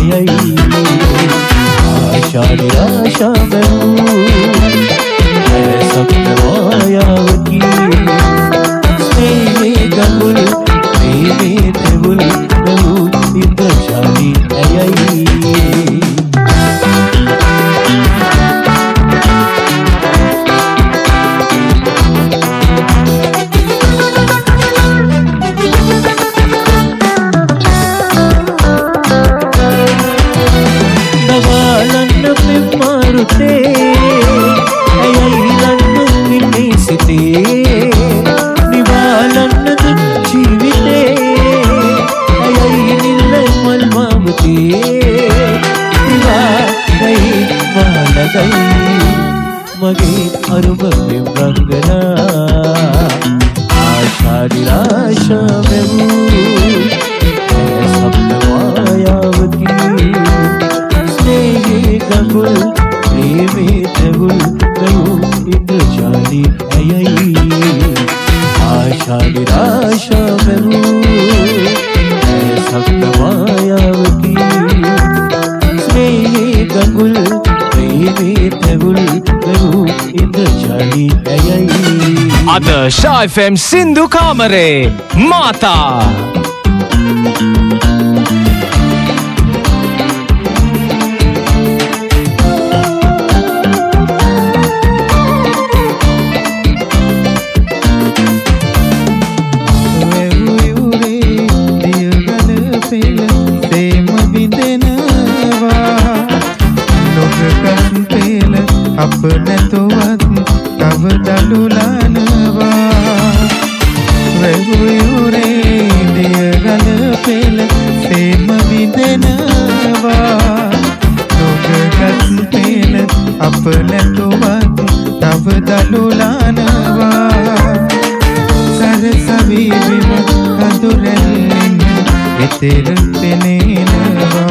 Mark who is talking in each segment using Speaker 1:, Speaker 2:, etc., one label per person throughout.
Speaker 1: ඇයයි ආශාරි ආශාවෙන් සප්න මායාවකි ස්නේහේ ගඟුල් ප්‍රේමේ තෙවුල් මෙවූ ඉන්ද්‍රජාලි ඇයයි मगे अरुम में रंगना आषाढ़ी राशा में सप्न मायावती स्नेहे गंगुल प्रेमे तेवुल गयो इंद्रजाली अयई आषाढ़ी राशा में सप्न मायावती स्नेहे गंगुल प्रेमे तेवुल Ad Sha FM Sindhu Kamare Mata
Speaker 2: अपने तो तब दलुलानवा वेहुरे दिय गल पेल सेम विदनवा लोग गस पेल अपने तो तब दलुलानवा सर सभी बिम कदुरन इतर पेनेनवा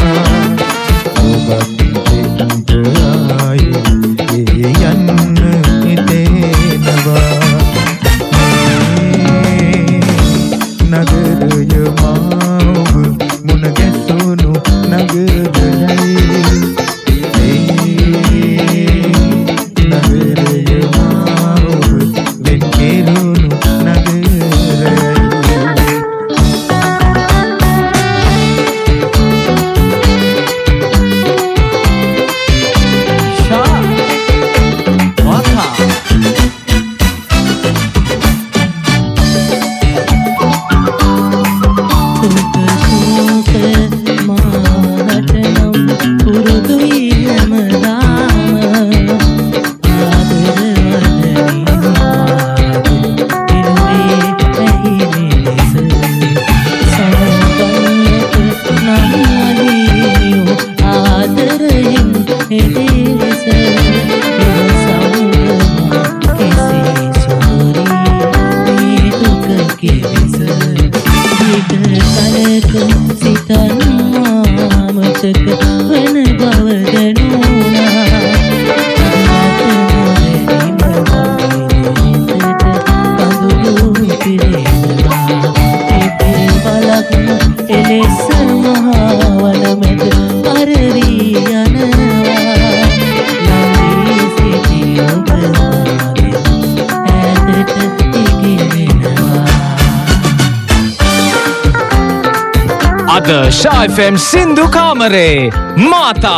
Speaker 1: Ad Sha FM Sindhu Kamare Mata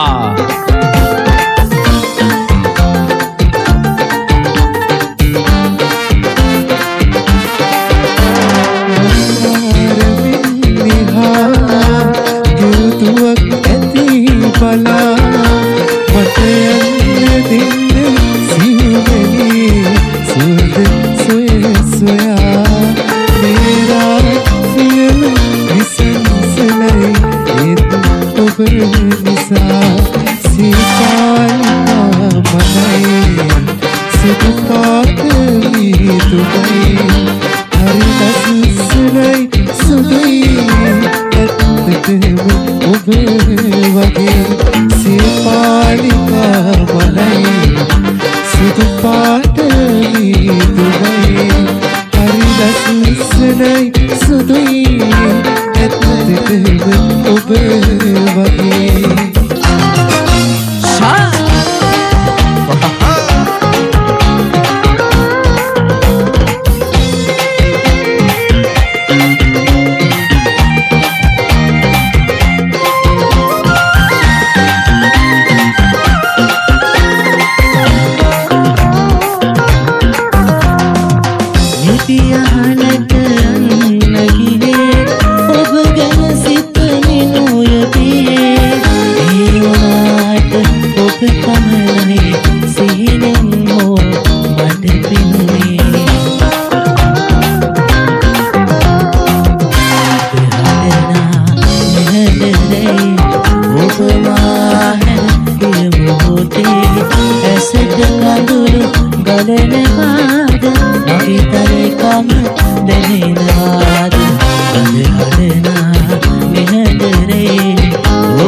Speaker 2: Sudui, et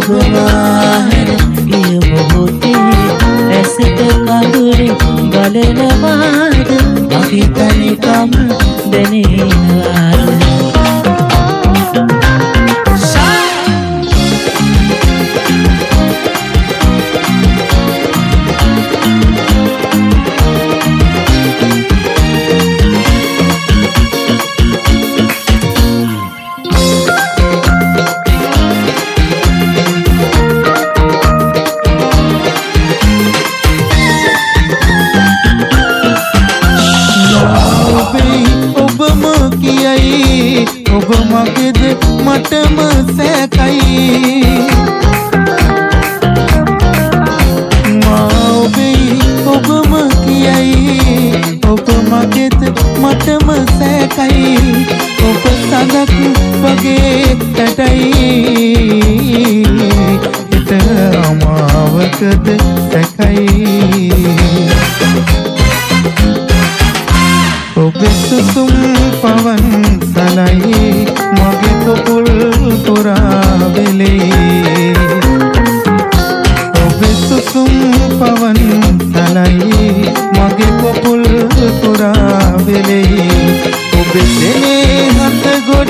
Speaker 3: ඔබවාහන ගිය මොහොතේ ඇසට කඳුරු බලනවාද අපි තනිකම දැනෙනවාද
Speaker 2: ඔබ මගේද මටම සැකයි මා ඔබේ ඔබම කියයි ඔබ මගේද මටම සැකයි ඔබ සඳක් වගේ ඇටයි හිත අමාවකද සැකයි ඔබේ සුසුම් පවන් සලයි මගේ කොපුල් පුරා වෙලේ ඔබේ සුසුම් පවන් සලයි මගේ කොපුල් පුරා වෙලේ ඔබේ දෙනේ හත ගොඩ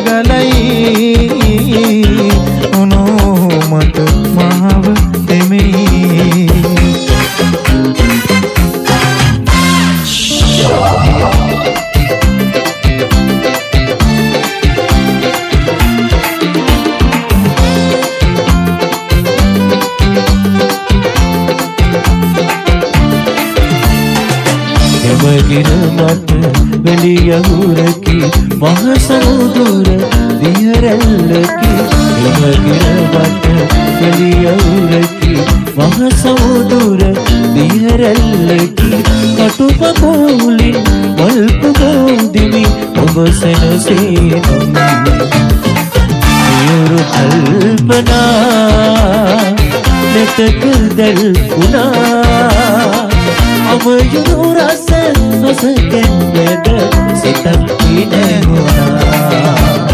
Speaker 2: ගලයි උනෝ මට මහව දෙමේ
Speaker 3: එමගින මට වෙලියහුරකි මහ සමුදුර දියරැල්ලකි එමගින මට වෙලියහුරකි මහ සමුදුර දියරැල්ලකි කටුපකෝලින් වල්පගෝදිමි ඔබ සැනසේනම් යුරු කල්පනා නෙතක දැල්පුනා අමයුරු රස නොසකෙන්නද සිතක් ඉනගුණා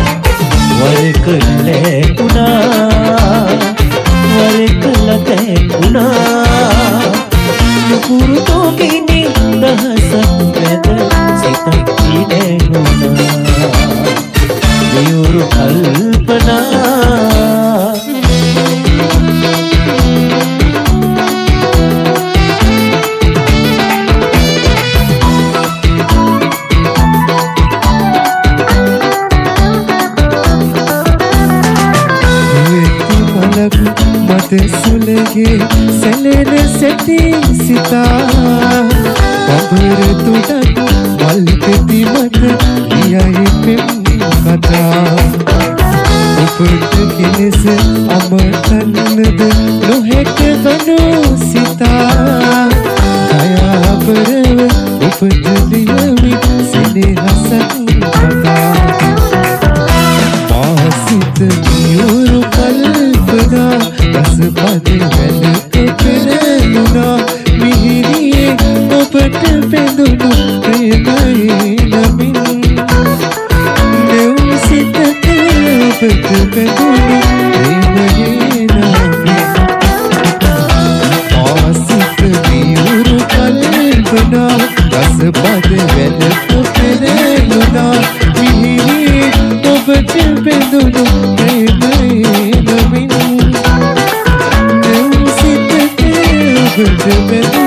Speaker 3: වරකලැකුණා වරකලතැකුණා නුපුරු තෝගිනි දහසක් මැද සිතක් ඉනගුණා යුරු කල්පනා
Speaker 2: සුලගේ සැලෙන සැටි සිතා පබර තුඩක් මල් පෙති මත දියයි පෙම් කතා ඔබට කෙලෙස අමතන්නද නොහැක වනු සිතා දයාබරව ඔබට ලියවි සෙනෙහසක් කතා මාසිත නියුරු කල්පනා රසපද වැලක පෙරළුණා මිහිරියේ ඔබට පෙඳුණු ප්‍රේමයේ නමින් දෙව් සිතක ඔබට පෙඳුණු ප්‍රේමයේ නමින් ආසිත නියුරු කල්පනා රසපද වැලක පෙරළුණා මිහිරියේ ඔබට පෙඳුණු ප්‍රේමයේ නමින් Good to be